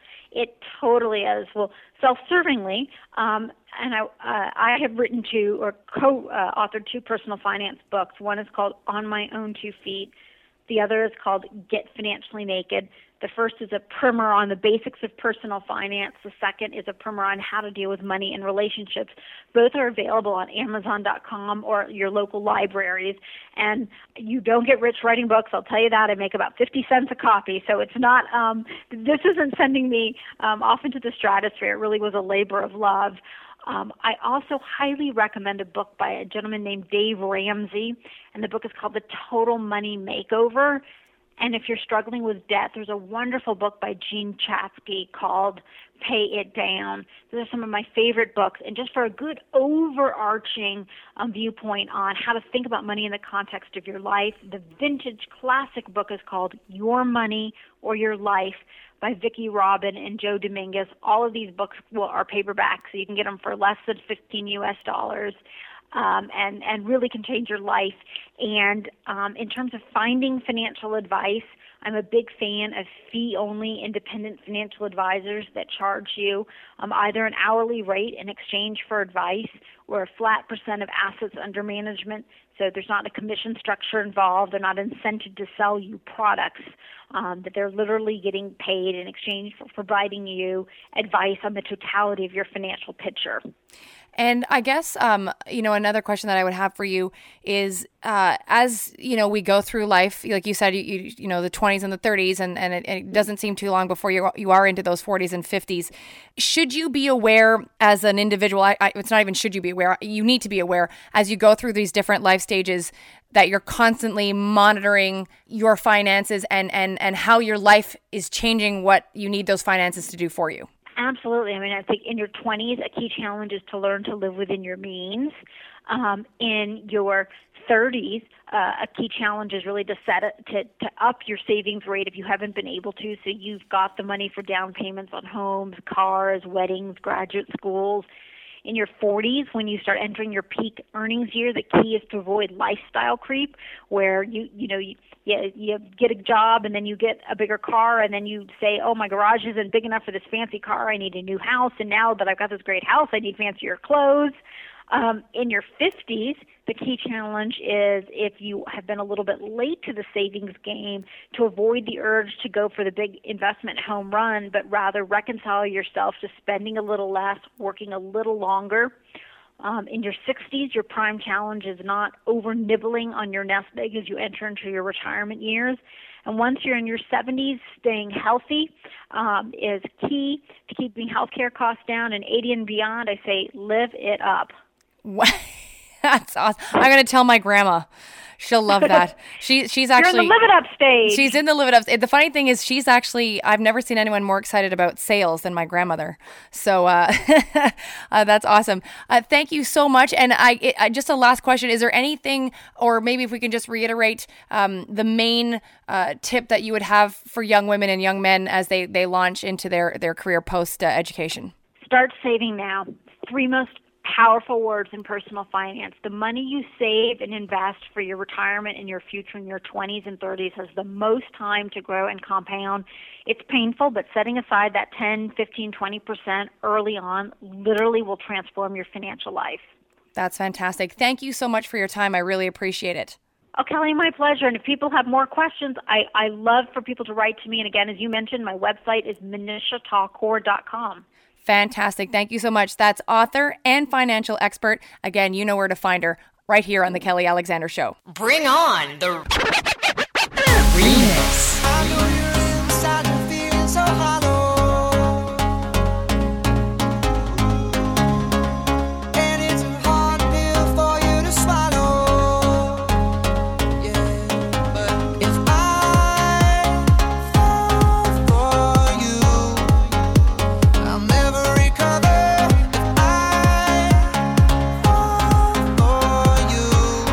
It totally is. Well, self-servingly, um, and I, uh, I have written two or co-authored two personal finance books. One is called On My Own Two Feet. The other is called Get Financially Naked. The first is a primer on the basics of personal finance. The second is a primer on how to deal with money and relationships. Both are available on Amazon dot com or your local libraries. And you don't get rich writing books, I'll tell you that. I make about fifty cents a copy. So it's not, um, this isn't sending me um, off into the stratosphere. It really was a labor of love. Um, I also highly recommend a book by a gentleman named Dave Ramsey, and the book is called The Total Money Makeover. And if you're struggling with debt, there's a wonderful book by Gene Chatsky called Pay It Down. Those are some of my favorite books. And just for a good overarching um, viewpoint on how to think about money in the context of your life, the vintage classic book is called Your Money or Your Life by Vicki Robin and Joe Dominguez. All of these books will, are paperback, so you can get them for less than fifteen U S dollars. Um, and, and really can change your life. And um, in terms of finding financial advice, I'm a big fan of fee-only independent financial advisors that charge you um, either an hourly rate in exchange for advice or a flat percent of assets under management. So there's not a commission structure involved. They're not incented to sell you products, um, that they're literally getting paid in exchange for providing you advice on the totality of your financial picture. And I guess, um, you know, another question that I would have for you is, uh, as, you know, we go through life, like you said, you, you, you know, the twenties and the thirties, and, and it, it doesn't seem too long before you you are into those forties and fifties. Should you be aware as an individual, I, I, it's not even should you be aware, you need to be aware as you go through these different life stages that you're constantly monitoring your finances and, and, and how your life is changing what you need those finances to do for you? Absolutely. I mean, I think in your twenties, a key challenge is to learn to live within your means. Um, in your thirties, uh, a key challenge is really to set it, to, to up your savings rate if you haven't been able to. So you've got the money for down payments on homes, cars, weddings, graduate schools. In your forties, when you start entering your peak earnings year, the key is to avoid lifestyle creep, where you you know you you, you get a job and then you get a bigger car and then you say, oh, my garage isn't big enough for this fancy car. I need a new house, and now that I've got this great house, I need fancier clothes. Um, in your fifties, the key challenge is, if you have been a little bit late to the savings game, to avoid the urge to go for the big investment home run, but rather reconcile yourself to spending a little less, working a little longer. Um, in your sixties, your prime challenge is not over-nibbling on your nest egg as you enter into your retirement years. And once you're in your seventies, staying healthy um, is key to keeping healthcare costs down. And eighty and beyond, I say live it up. That's awesome. I'm going to tell my grandma. She'll love that. She She's actually... You're in the live it up stage. She's in the live it up. The funny thing is, she's actually... I've never seen anyone more excited about sales than my grandmother. So uh, uh, that's awesome. Uh, thank you so much. And I, it, I just a last question. Is there anything, or maybe if we can just reiterate um, the main uh, tip that you would have for young women and young men as they, they launch into their, their career post-education? Uh, Start saving now. Three most powerful words in personal finance. The money you save and invest for your retirement and your future in your twenties and thirties has the most time to grow and compound. It's painful, but setting aside that ten, fifteen, twenty percent early on literally will transform your financial life. That's fantastic. Thank you so much for your time. I really appreciate it. Oh, Kelly, my pleasure. And if people have more questions, I, I love for people to write to me. And again, as you mentioned, my website is manisha talkor dot com. Fantastic. Thank you so much. That's author and financial expert. Again, you know where to find her. right here on The Kelly Alexander Show. Bring on the remix. I know you're inside and feeling so hollow, and it's a hard pill for you to swallow. Yeah, but if I fall for you, I'll never recover. If I fall for you,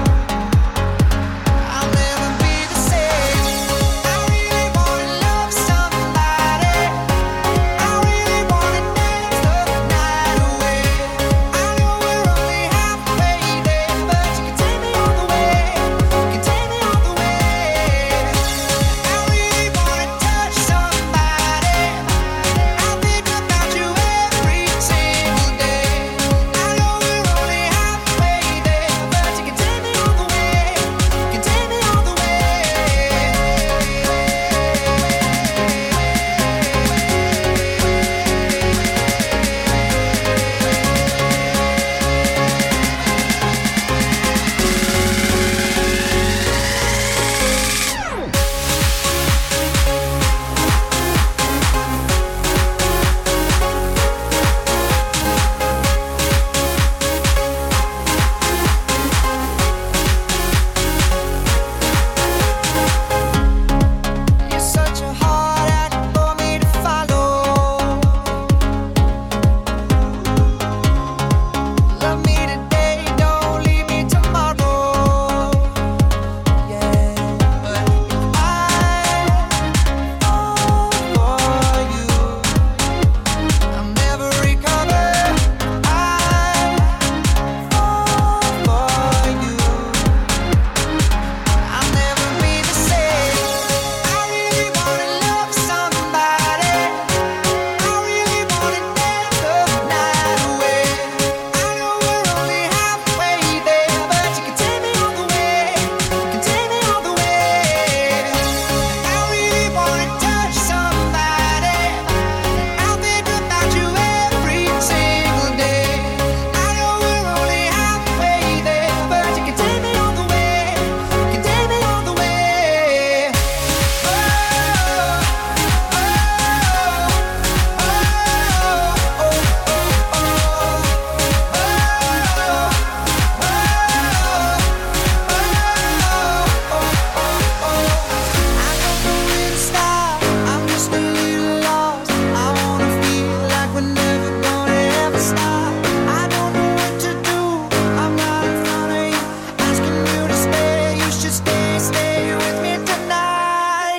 I'll never be the same. I really wanna love somebody. I really wanna dance the night away. I know we're only halfway there, but you can take me all the way. You can take me all the way. I really wanna touch somebody. I think about you every single day. I know we're only halfway there, but you can take me all the way. You can take me all the way. You're such a hard act for me to follow. Love me today, don't leave me tomorrow. Yeah, but if I fall for you, I'll never recover. I fall for you, I'll never be the same. I really wanna love somebody. I really wanna dance the night away. I know we're only halfway there, but you can take me all the way. You can take me all the way. I really wanna touch somebody. I'll think about you every single day. I know we're only halfway there, but you can take me all the way. You can take me all the way. Oh, oh, oh, oh, I don't know where to start. I'm just a little lost. I wanna feel like we're never gonna ever stop. I don't know what to do. I'm right in front of you, asking you to stay. You should stay, stay with me tonight.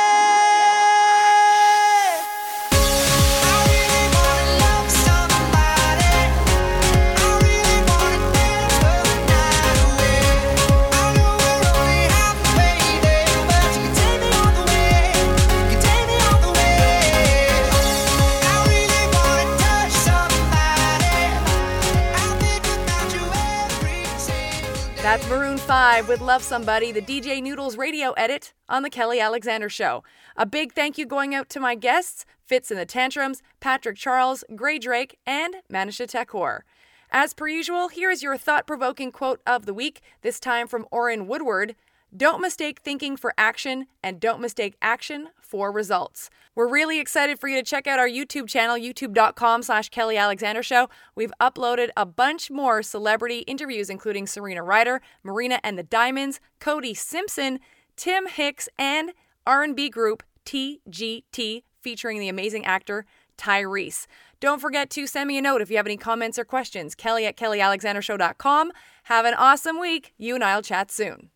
Yeah. I really wanna love somebody. I really wanna dance the night away. I know we're only halfway there, but you can take me all the way. You can take me all the way. I really wanna touch somebody. I think about you every single day. That's Maroon five with Love Somebody, the D J Noodles radio edit on The Kelly Alexander Show. A big thank you going out to my guests, Fitz and the Tantrums, Patrick Charles, Gray Drake, and Manisha Tekor. As per usual, here is your thought-provoking quote of the week, this time from Orrin Woodward. Don't mistake thinking for action, and don't mistake action for results. We're really excited for you to check out our YouTube channel, youtube.com slash Kelly Alexander Show. We've uploaded a bunch more celebrity interviews, including Serena Ryder, Marina and the Diamonds, Cody Simpson, Tim Hicks, and R and B group T G T, featuring the amazing actor Tyrese. Don't forget to send me a note if you have any comments or questions. Kelly at kelly alexander show dot com. Have an awesome week. You and I'll chat soon.